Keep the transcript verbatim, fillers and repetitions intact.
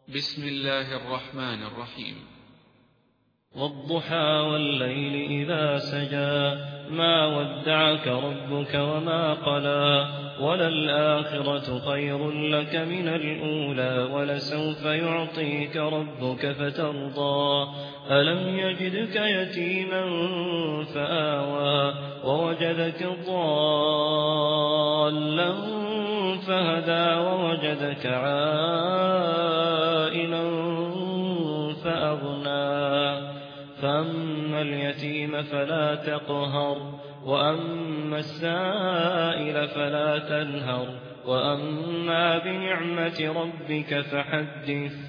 بسم الله الرحمن الرحيم. والضحى والليل إذا سجى ما ودعك ربك وما قلى وللآخرة خير لك من الأولى ولسوف يعطيك ربك فترضى ألم يجدك يتيما فآوى ووجدك ضالا فهدى ووجدك عائلا فأغنى فأما اليتيم فلا تقهر وأما السائل فلا تنهر وأما بنعمة ربك فحدث